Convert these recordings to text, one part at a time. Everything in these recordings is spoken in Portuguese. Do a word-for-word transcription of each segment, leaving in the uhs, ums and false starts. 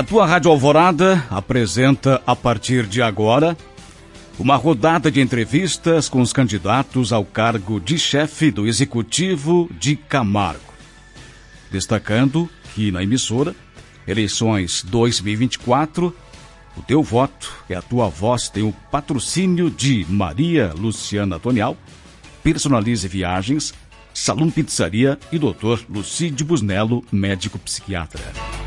A tua Rádio Alvorada apresenta, a partir de agora, uma rodada de entrevistas com os candidatos ao cargo de chefe do Executivo de Camargo. Destacando que na emissora, eleições dois mil e vinte e quatro, o teu voto é a tua voz, tem o patrocínio de Maria Luciana Tonial, Personalize Viagens, Salum Pizzaria e doutor Lucídio Busnello, médico psiquiatra.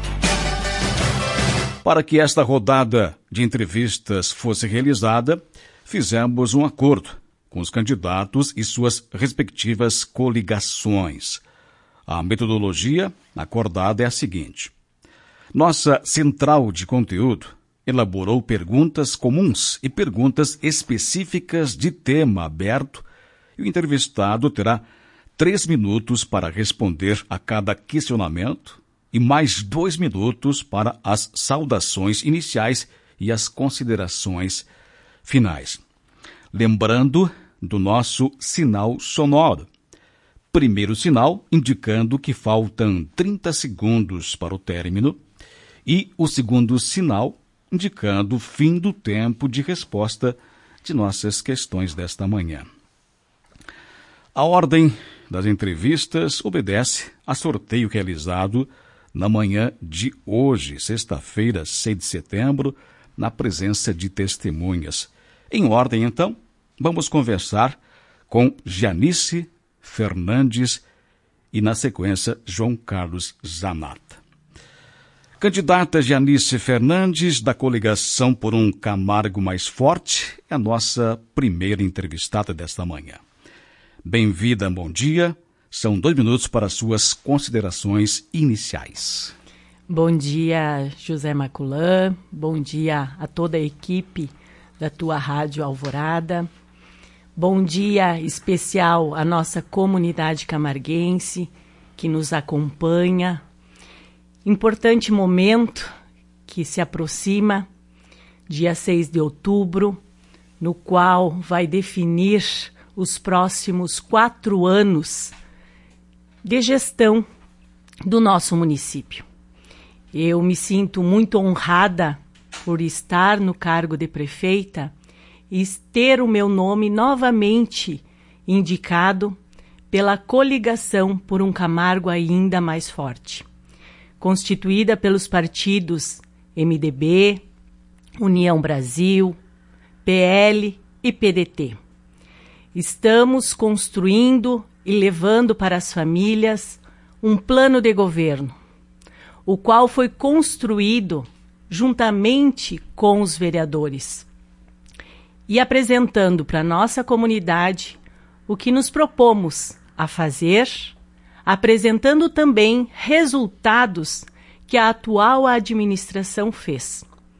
Para que esta rodada de entrevistas fosse realizada, fizemos um acordo com os candidatos e suas respectivas coligações. A metodologia acordada é a seguinte. Nossa central de conteúdo elaborou perguntas comuns e perguntas específicas de tema aberto e o entrevistado terá três minutos para responder a cada questionamento e mais dois minutos para as saudações iniciais e as considerações finais. Lembrando do nosso sinal sonoro. Primeiro sinal indicando que faltam trinta segundos para o término e o segundo sinal indicando o fim do tempo de resposta de nossas questões desta manhã. A ordem das entrevistas obedece a sorteio realizado na manhã de hoje, sexta-feira, seis de setembro, na presença de testemunhas. Em ordem, então, vamos conversar com Janice Fernandes e, na sequência, João Carlos Zanata. Candidata Janice Fernandes, da coligação por um Camargo Mais Forte, é a nossa primeira entrevistada desta manhã. Bem-vinda, bom dia. São dois minutos para suas considerações iniciais. Bom dia, José Maculã. Bom dia a toda a equipe da tua Rádio Alvorada. Bom dia especial à nossa comunidade camarguense que nos acompanha. Importante momento que se aproxima, dia seis de outubro, no qual vai definir os próximos quatro anos de gestão do nosso município. Eu me sinto muito honrada por estar no cargo de prefeita e ter o meu nome novamente indicado pela coligação por um Camargo ainda mais forte, constituída pelos partidos M D B, União Brasil, P L e P D T. Estamos construindo e levando para as famílias um plano de governo, o qual foi construído juntamente com os vereadores e apresentando para a nossa comunidade o que nos propomos a fazer, apresentando também resultados que a atual administração fez.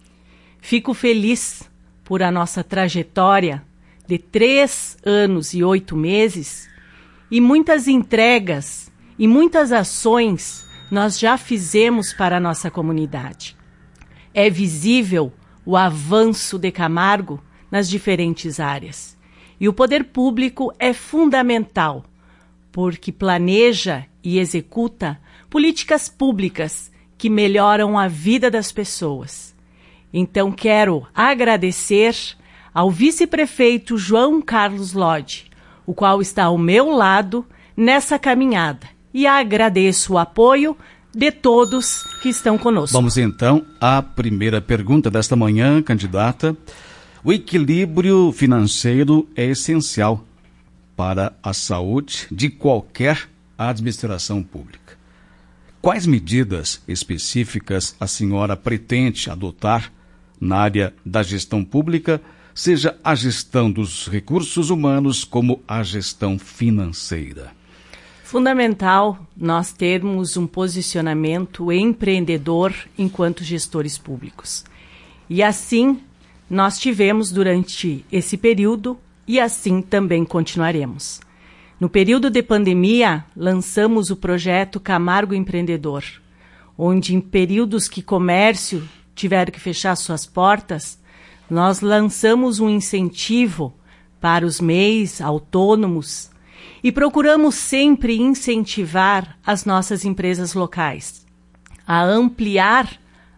Fico feliz por a nossa trajetória de três anos e oito meses e muitas entregas e muitas ações nós já fizemos para a nossa comunidade. É visível o avanço de Camargo nas diferentes áreas. E o poder público é fundamental, porque planeja e executa políticas públicas que melhoram a vida das pessoas. Então quero agradecer ao vice-prefeito João Carlos Lodge, o qual está ao meu lado nessa caminhada. E agradeço o apoio de todos que estão conosco. Vamos então à primeira pergunta desta manhã, candidata. O equilíbrio financeiro é essencial para a saúde de qualquer administração pública. Quais medidas específicas a senhora pretende adotar na área da gestão pública, seja a gestão dos recursos humanos como a gestão financeira? Fundamental nós termos um posicionamento empreendedor enquanto gestores públicos. E assim nós tivemos durante esse período e assim também continuaremos. No período de pandemia, lançamos o projeto Camargo Empreendedor, onde em períodos que comércio tiveram que fechar suas portas, nós lançamos um incentivo para os M E Is autônomos e procuramos sempre incentivar as nossas empresas locais a ampliar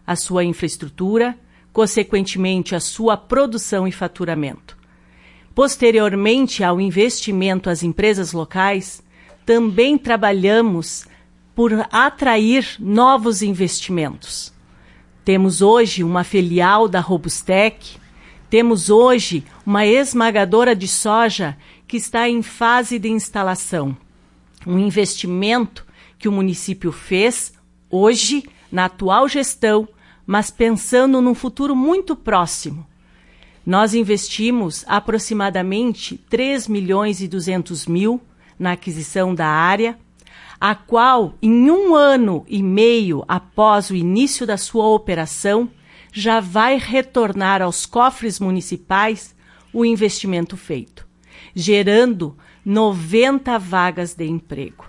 a sua infraestrutura, consequentemente a sua produção e faturamento. Posteriormente ao investimento às empresas locais, também trabalhamos por atrair novos investimentos. Temos hoje uma filial da Robustec, temos hoje uma esmagadora de soja que está em fase de instalação. Um investimento que o município fez hoje, na atual gestão, mas pensando num futuro muito próximo. Nós investimos aproximadamente três milhões e duzentos mil na aquisição da área, a qual, em um ano e meio após o início da sua operação, já vai retornar aos cofres municipais o investimento feito, gerando noventa vagas de emprego.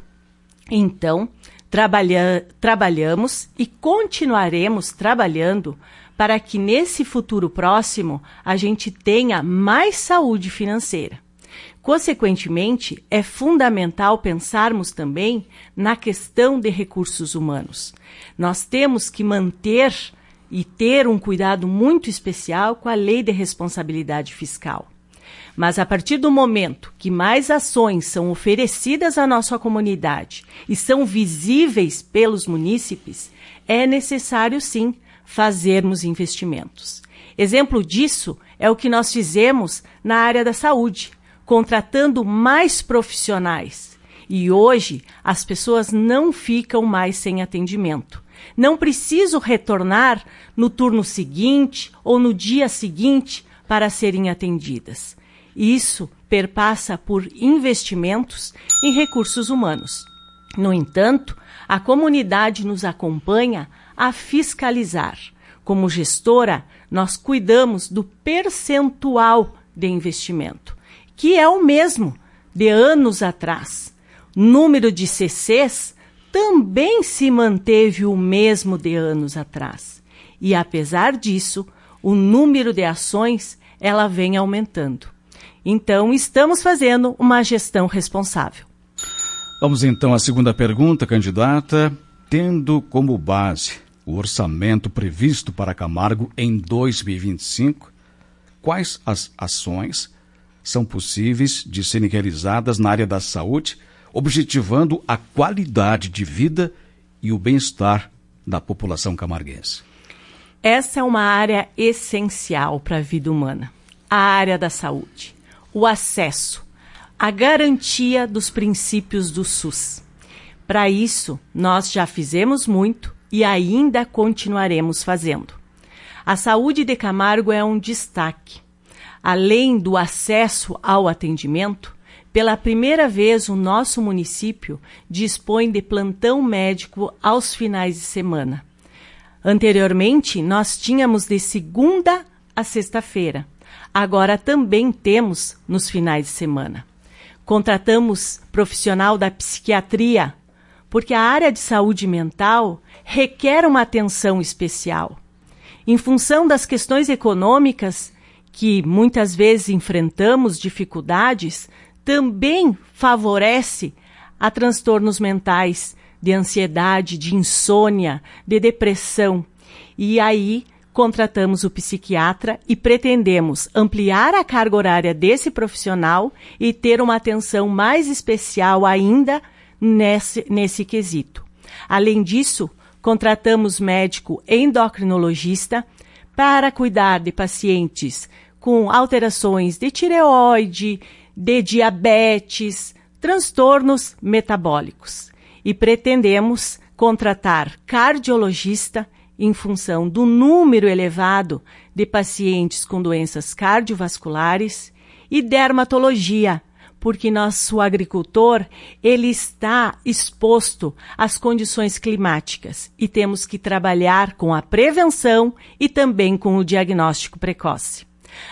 Então, trabalha, trabalhamos e continuaremos trabalhando para que nesse futuro próximo a gente tenha mais saúde financeira. Consequentemente, é fundamental pensarmos também na questão de recursos humanos. Nós temos que manter e ter um cuidado muito especial com a Lei de Responsabilidade Fiscal. Mas a partir do momento que mais ações são oferecidas à nossa comunidade e são visíveis pelos munícipes, é necessário sim fazermos investimentos. Exemplo disso é o que nós fizemos na área da saúde, contratando mais profissionais. E hoje as pessoas não ficam mais sem atendimento. Não preciso retornar no turno seguinte ou no dia seguinte para serem atendidas. Isso perpassa por investimentos em recursos humanos. No entanto, a comunidade nos acompanha a fiscalizar. Como gestora, nós cuidamos do percentual de investimento, que é o mesmo de anos atrás. Número de C Cs também se manteve o mesmo de anos atrás. E, apesar disso, o número de ações ela vem aumentando. Então, estamos fazendo uma gestão responsável. Vamos então à segunda pergunta, candidata. Tendo como base o orçamento previsto para Camargo em dois mil e vinte e cinco, quais as ações são possíveis de serem realizadas na área da saúde, objetivando a qualidade de vida e o bem-estar da população camarguense? Essa é uma área essencial para a vida humana, a área da saúde, o acesso, a garantia dos princípios do SUS. Para isso, nós já fizemos muito e ainda continuaremos fazendo. A saúde de Camargo é um destaque. Além do acesso ao atendimento, pela primeira vez o nosso município dispõe de plantão médico aos finais de semana. Anteriormente, nós tínhamos de segunda a sexta-feira. Agora também temos nos finais de semana. Contratamos profissional da psiquiatria, porque a área de saúde mental requer uma atenção especial. Em função das questões econômicas, que muitas vezes enfrentamos dificuldades, também favorece a transtornos mentais, de ansiedade, de insônia, de depressão. E aí contratamos o psiquiatra e pretendemos ampliar a carga horária desse profissional e ter uma atenção mais especial ainda nesse, nesse quesito. Além disso, contratamos médico endocrinologista para cuidar de pacientes com alterações de tireoide, de diabetes, transtornos metabólicos. E pretendemos contratar cardiologista em função do número elevado de pacientes com doenças cardiovasculares e dermatologia, porque nosso agricultor ele está exposto às condições climáticas e temos que trabalhar com a prevenção e também com o diagnóstico precoce.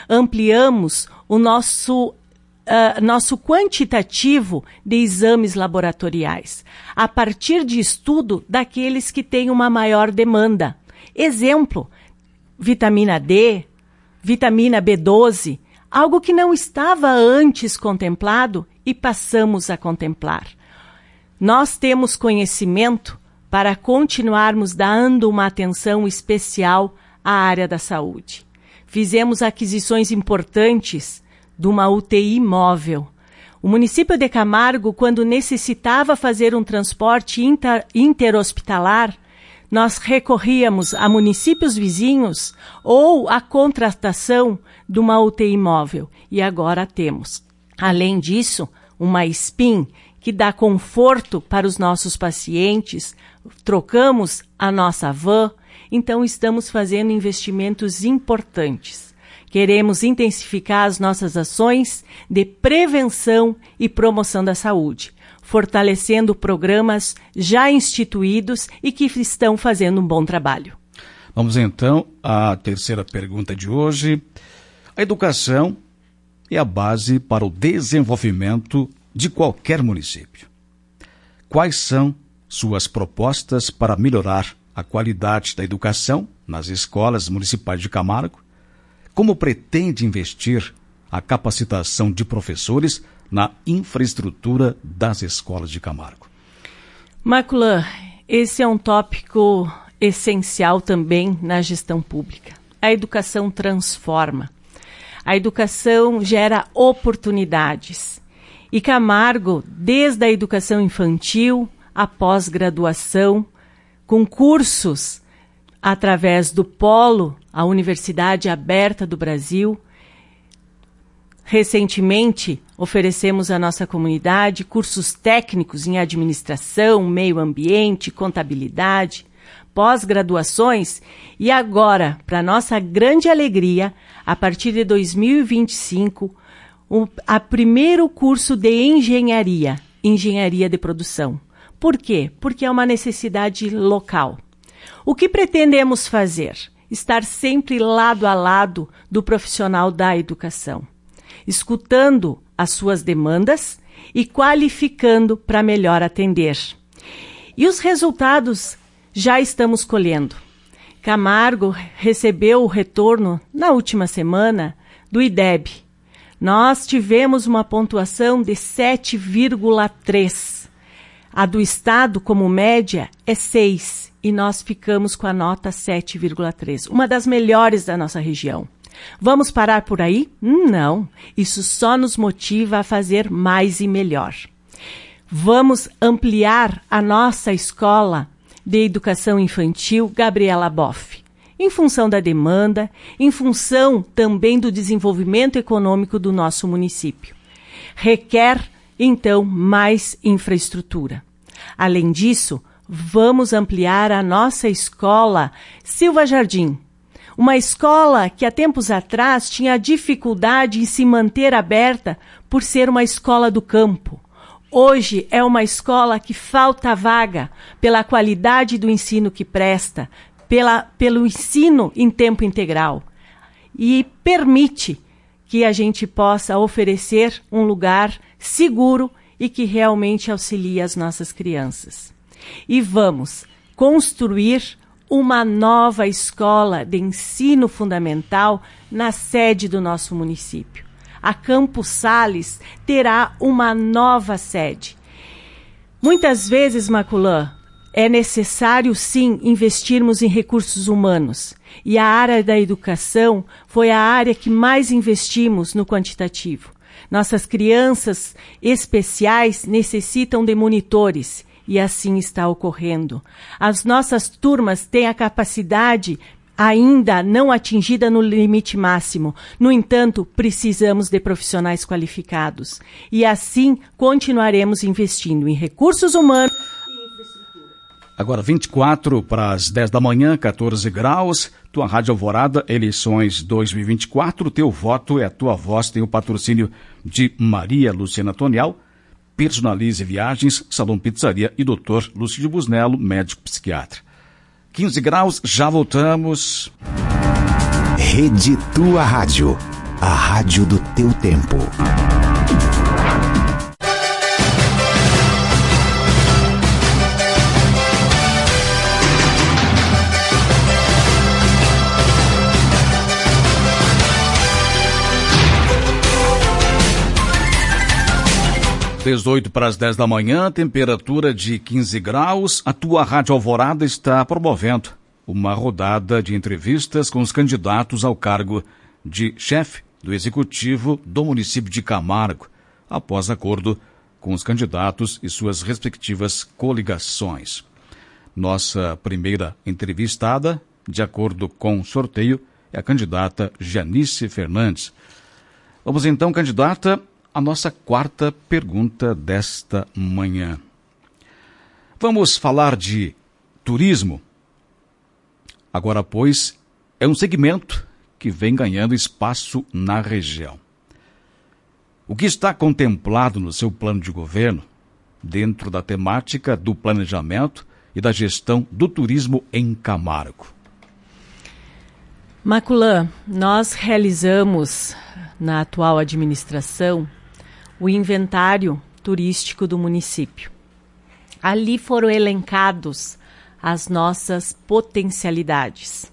Ampliamos o nosso Uh, nosso quantitativo de exames laboratoriais, a partir de estudo daqueles que têm uma maior demanda. Exemplo, vitamina D, vitamina B doze, algo que não estava antes contemplado e passamos a contemplar. Nós temos conhecimento para continuarmos dando uma atenção especial à área da saúde. Fizemos aquisições importantes de uma U T I móvel. O município de Camargo, quando necessitava fazer um transporte inter, interhospitalar, nós recorríamos a municípios vizinhos ou à contratação de uma U T I móvel. E agora temos. Além disso, uma S P I N que dá conforto para os nossos pacientes. Trocamos a nossa van. Então, estamos fazendo investimentos importantes. Queremos intensificar as nossas ações de prevenção e promoção da saúde, fortalecendo programas já instituídos e que estão fazendo um bom trabalho. Vamos então à terceira pergunta de hoje. A educação é a base para o desenvolvimento de qualquer município. Quais são suas propostas para melhorar a qualidade da educação nas escolas municipais de Camargo? Como pretende investir a capacitação de professores na infraestrutura das escolas de Camargo? Maculan, esse é um tópico essencial também na gestão pública. A educação transforma. A educação gera oportunidades. E Camargo, desde a educação infantil, a pós-graduação, com cursos através do Polo, a Universidade Aberta do Brasil. Recentemente, oferecemos à nossa comunidade cursos técnicos em administração, meio ambiente, contabilidade, pós-graduações e agora, para nossa grande alegria, a partir de dois mil e vinte e cinco, o a primeiro curso de engenharia, engenharia de produção. Por quê? Porque é uma necessidade local. O que pretendemos fazer? Estar sempre lado a lado do profissional da educação, escutando as suas demandas e qualificando para melhor atender. E os resultados já estamos colhendo. Camargo recebeu o retorno na última semana do I D E B. Nós tivemos uma pontuação de sete vírgula três. A do Estado, como média, é seis. E nós ficamos com a nota sete vírgula três. Uma das melhores da nossa região. Vamos parar por aí? Não. Isso só nos motiva a fazer mais e melhor. Vamos ampliar a nossa escola de educação infantil Gabriela Boff. Em função da demanda, em função também do desenvolvimento econômico do nosso município. Requer, então, mais infraestrutura. Além disso, vamos ampliar a nossa escola Silva Jardim. Uma escola que há tempos atrás tinha dificuldade em se manter aberta por ser uma escola do campo. Hoje é uma escola que falta vaga pela qualidade do ensino que presta, pela, pelo ensino em tempo integral. E permite que a gente possa oferecer um lugar seguro e que realmente auxilie as nossas crianças. E vamos construir uma nova escola de ensino fundamental na sede do nosso município. A Campos Sales terá uma nova sede. Muitas vezes, Maculan, é necessário sim investirmos em recursos humanos. E a área da educação foi a área que mais investimos no quantitativo. Nossas crianças especiais necessitam de monitores. E assim está ocorrendo. As nossas turmas têm a capacidade ainda não atingida no limite máximo. No entanto, precisamos de profissionais qualificados. E assim continuaremos investindo em recursos humanos e infraestrutura. Agora, vinte e quatro para as dez da manhã, catorze graus. Tua Rádio Alvorada, eleições dois mil e vinte e quatro. Teu voto é a tua voz. Tem o patrocínio de Maria Luciana Tonial. Personalize Viagens, Salão Pizzaria e doutor Lucídio Busnello, médico psiquiatra. quinze graus, já voltamos. Rede Tua Rádio, a rádio do teu tempo. dezoito para as dez da manhã, temperatura de quinze graus. A tua Rádio Alvorada está promovendo uma rodada de entrevistas com os candidatos ao cargo de chefe do Executivo do município de Camargo, após acordo com os candidatos e suas respectivas coligações. Nossa primeira entrevistada, de acordo com o sorteio, é a candidata Janice Fernandes. Vamos então, candidata, à nossa quarta pergunta desta manhã. Vamos falar de turismo. Agora, pois, é um segmento que vem ganhando espaço na região. O que está contemplado no seu plano de governo, dentro da temática do planejamento e da gestão do turismo em Camargo? Maculã, nós realizamos na atual administração o inventário turístico do município. Ali foram elencados as nossas potencialidades.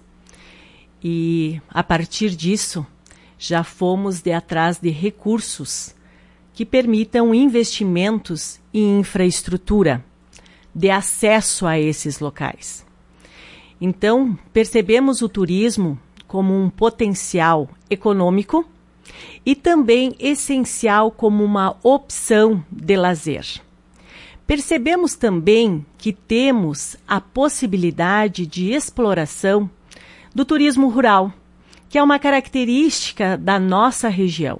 E, a partir disso, já fomos de atrás de recursos que permitam investimentos em infraestrutura, de acesso a esses locais. Então, percebemos o turismo como um potencial econômico e também essencial como uma opção de lazer. Percebemos também que temos a possibilidade de exploração do turismo rural, que é uma característica da nossa região.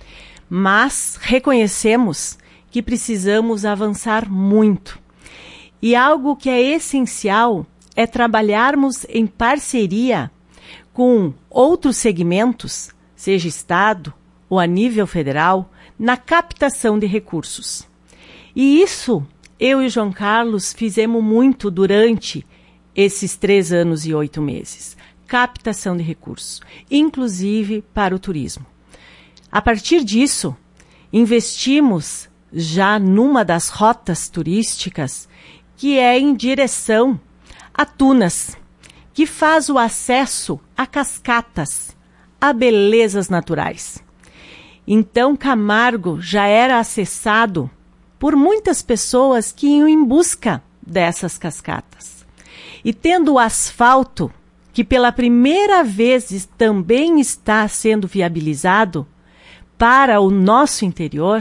Mas reconhecemos que precisamos avançar muito. E algo que é essencial é trabalharmos em parceria com outros segmentos, seja Estado ou a nível federal, na captação de recursos. E isso, eu e o João Carlos fizemos muito durante esses três anos e oito meses. Captação de recursos, inclusive para o turismo. A partir disso, investimos já numa das rotas turísticas, que é em direção a Tunas, que faz o acesso a cascatas, a belezas naturais. Então, Camargo já era acessado por muitas pessoas que iam em busca dessas cascatas. E tendo o asfalto, que pela primeira vez também está sendo viabilizado para o nosso interior,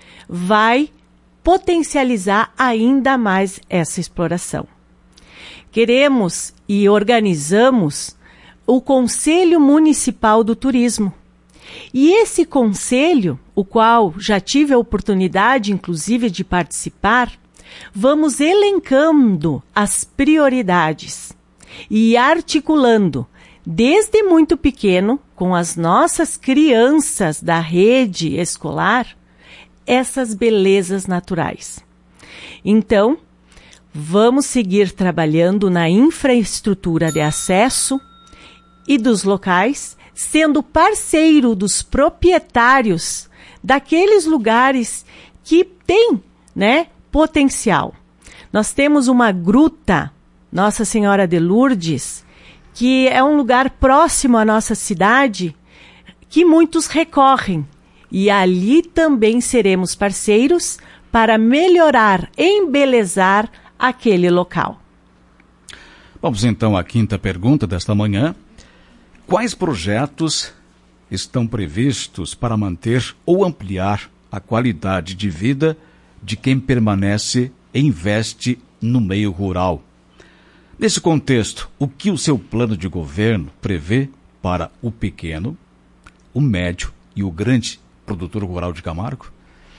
vai potencializar ainda mais essa exploração. Queremos e organizamos o Conselho Municipal do Turismo. E esse conselho, o qual já tive a oportunidade, inclusive, de participar, vamos elencando as prioridades e articulando, desde muito pequeno, com as nossas crianças da rede escolar, essas belezas naturais. Então, vamos seguir trabalhando na infraestrutura de acesso e dos locais, sendo parceiro dos proprietários daqueles lugares que têm, né, potencial. Nós temos uma gruta, Nossa Senhora de Lourdes, que é um lugar próximo à nossa cidade, que muitos recorrem. E ali também seremos parceiros para melhorar, embelezar aquele local. Vamos então à quinta pergunta desta manhã. Quais projetos estão previstos para manter ou ampliar a qualidade de vida de quem permanece e investe no meio rural? Nesse contexto, o que o seu plano de governo prevê para o pequeno, o médio e o grande produtor rural de Camargo?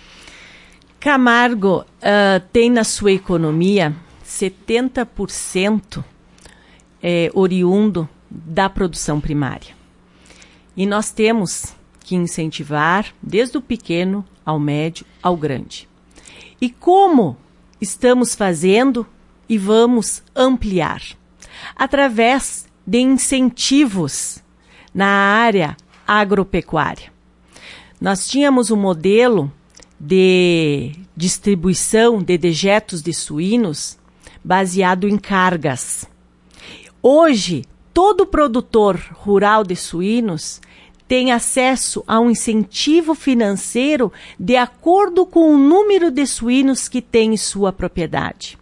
Camargo uh, tem na sua economia setenta por cento é, oriundo da produção primária. E nós temos que incentivar desde o pequeno ao médio ao grande. E como estamos fazendo e vamos ampliar? Através de incentivos na área agropecuária. Nós tínhamos um modelo de distribuição de dejetos de suínos baseado em cargas. Hoje, todo produtor rural de suínos tem acesso a um incentivo financeiro de acordo com o número de suínos que tem em sua propriedade.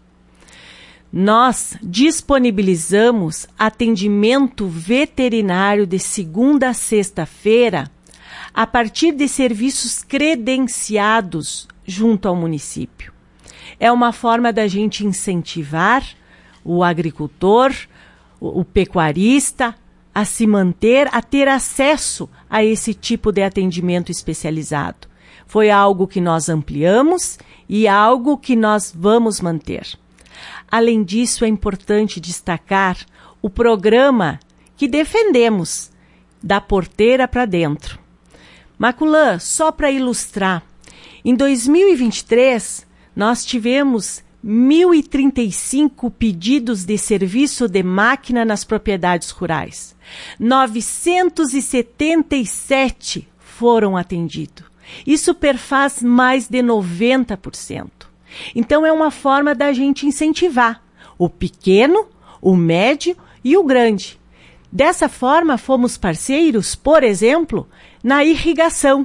Nós disponibilizamos atendimento veterinário de segunda a sexta-feira a partir de serviços credenciados junto ao município. É uma forma da gente incentivar o agricultor, o, o pecuarista, a se manter, a ter acesso a esse tipo de atendimento especializado. Foi algo que nós ampliamos e algo que nós vamos manter. Além disso, é importante destacar o programa que defendemos, da porteira para dentro. Maculã, só para ilustrar, em dois mil e vinte e três, nós tivemos mil e trinta e cinco pedidos de serviço de máquina nas propriedades rurais. novecentos e setenta e sete foram atendidos. Isso perfaz mais de noventa por cento. Então, é uma forma da gente incentivar o pequeno, o médio e o grande. Dessa forma, fomos parceiros, por exemplo, na irrigação.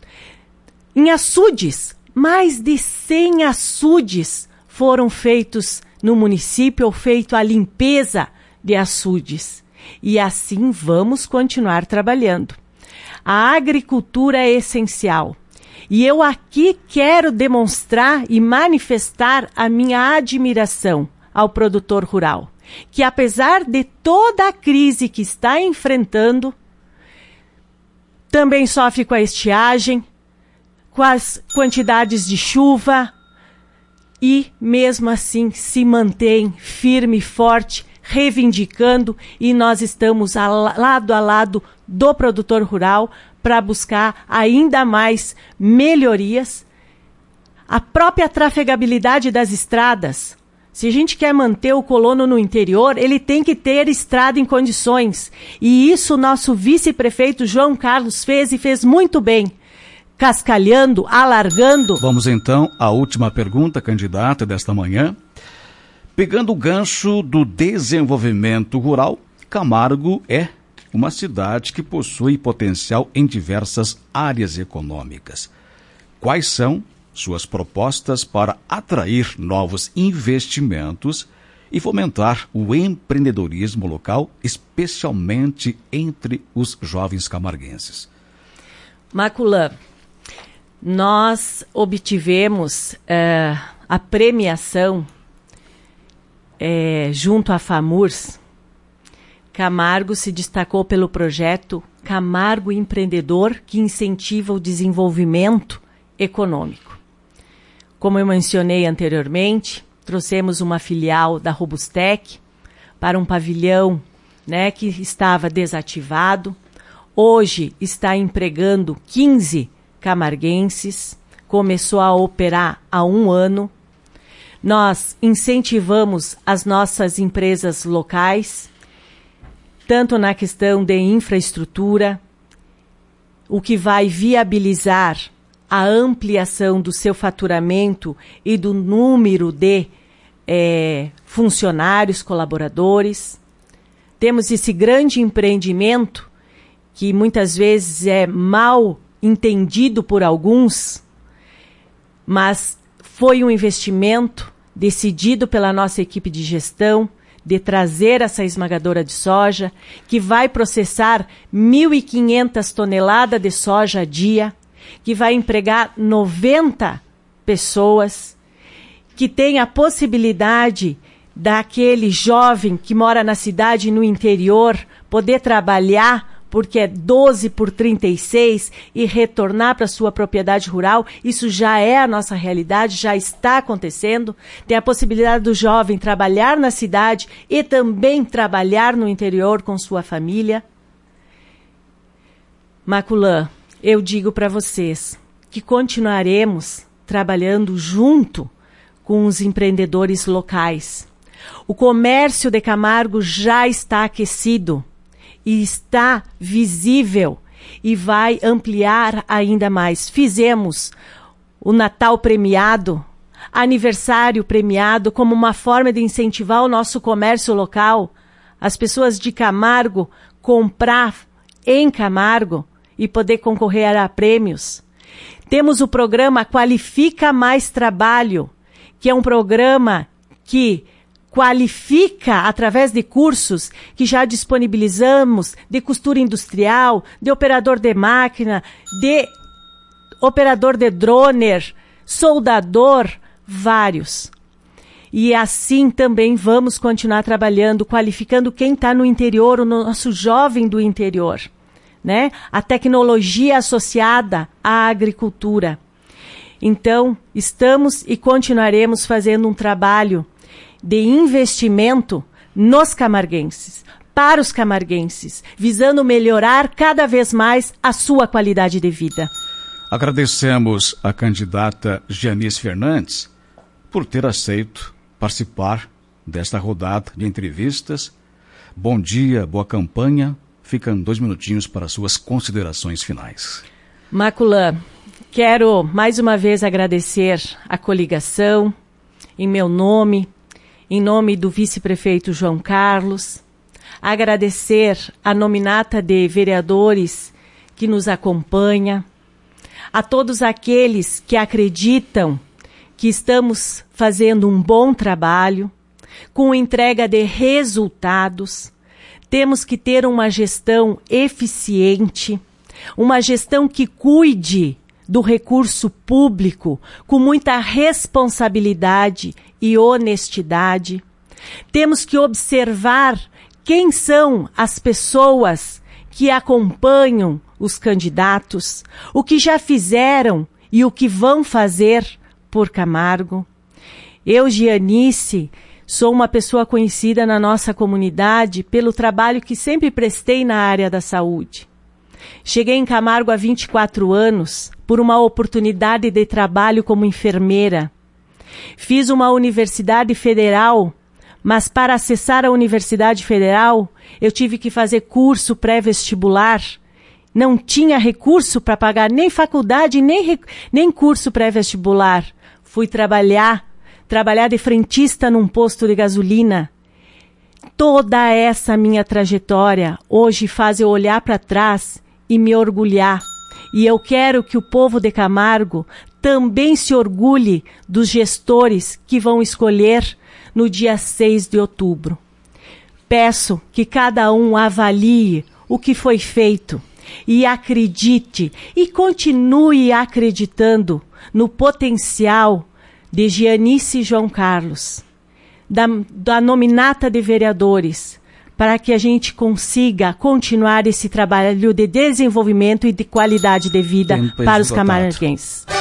Em açudes, mais de cem açudes foram feitos no município, ou feito a limpeza de açudes. E assim vamos continuar trabalhando. A agricultura é essencial. E eu aqui quero demonstrar e manifestar a minha admiração ao produtor rural, que apesar de toda a crise que está enfrentando, também sofre com a estiagem, com as quantidades de chuva, e mesmo assim se mantém firme e forte, reivindicando, e nós estamos a lado a lado do produtor rural para buscar ainda mais melhorias. A própria trafegabilidade das estradas. Se a gente quer manter o colono no interior, ele tem que ter estrada em condições. E isso o nosso vice-prefeito João Carlos fez e fez muito bem. Cascalhando, alargando. Vamos então à última pergunta, candidata, desta manhã. Pegando o gancho do desenvolvimento rural, Camargo é uma cidade que possui potencial em diversas áreas econômicas. Quais são suas propostas para atrair novos investimentos e fomentar o empreendedorismo local, especialmente entre os jovens camarguenses? Maculã, nós obtivemos uh, a premiação uh, junto à FAMURS. Camargo se destacou pelo projeto Camargo Empreendedor, que incentiva o desenvolvimento econômico. Como eu mencionei anteriormente, trouxemos uma filial da Robustec para um pavilhão, né, que estava desativado. Hoje está empregando quinze camarguenses, começou a operar há um ano. Nós incentivamos as nossas empresas locais, tanto na questão de infraestrutura, o que vai viabilizar a ampliação do seu faturamento e do número de é, funcionários, colaboradores. Temos esse grande empreendimento que muitas vezes é mal entendido por alguns, mas foi um investimento decidido pela nossa equipe de gestão, de trazer essa esmagadora de soja, que vai processar mil e quinhentas toneladas de soja a dia, que vai empregar noventa pessoas, que tem a possibilidade daquele jovem que mora na cidade e no interior poder trabalhar, porque é doze por trinta e seis, e retornar para sua propriedade rural. Isso já é a nossa realidade, já está acontecendo. Tem a possibilidade do jovem trabalhar na cidade e também trabalhar no interior com sua família. Maculã, eu digo para vocês que continuaremos trabalhando junto com os empreendedores locais. O comércio de Camargo já está aquecido e está visível e vai ampliar ainda mais. Fizemos o Natal premiado, aniversário premiado, como uma forma de incentivar o nosso comércio local, as pessoas de Camargo comprar em Camargo e poder concorrer a prêmios. Temos o programa Qualifica Mais Trabalho, que é um programa que qualifica através de cursos que já disponibilizamos de costura industrial, de operador de máquina, de operador de droner, soldador, vários. E assim também vamos continuar trabalhando, qualificando quem está no interior, o nosso jovem do interior, né? A tecnologia associada à agricultura. Então, estamos e continuaremos fazendo um trabalho de investimento nos camarguenses, para os camarguenses, visando melhorar cada vez mais a sua qualidade de vida. Agradecemos a candidata Janice Fernandes por ter aceito participar desta rodada de entrevistas. Bom dia, boa campanha. Ficam dois minutinhos para suas considerações finais. Maculã, quero mais uma vez agradecer a coligação, em meu nome, em nome do vice-prefeito João Carlos, agradecer a nominata de vereadores que nos acompanha, a todos aqueles que acreditam que estamos fazendo um bom trabalho, com entrega de resultados. Temos que ter uma gestão eficiente, uma gestão que cuide do recurso público com muita responsabilidade e honestidade. Temos que observar quem são as pessoas que acompanham os candidatos, o que já fizeram e o que vão fazer por Camargo. Eu, Gianice, sou uma pessoa conhecida na nossa comunidade pelo trabalho que sempre prestei na área da saúde. Cheguei em Camargo há vinte e quatro anos por uma oportunidade de trabalho como enfermeira. Fiz uma universidade federal, mas para acessar a Universidade Federal, eu tive que fazer curso pré-vestibular. Não tinha recurso para pagar nem faculdade, nem, nem curso pré-vestibular. Fui trabalhar, trabalhar de frentista num posto de gasolina. Toda essa minha trajetória hoje faz eu olhar para trás e me orgulhar. E eu quero que o povo de Camargo também se orgulhe dos gestores que vão escolher no dia seis de outubro. Peço que cada um avalie o que foi feito e acredite e continue acreditando no potencial de Gianice e João Carlos, da, da nominata de vereadores, para que a gente consiga continuar esse trabalho de desenvolvimento e de qualidade de vida para os camarguenses.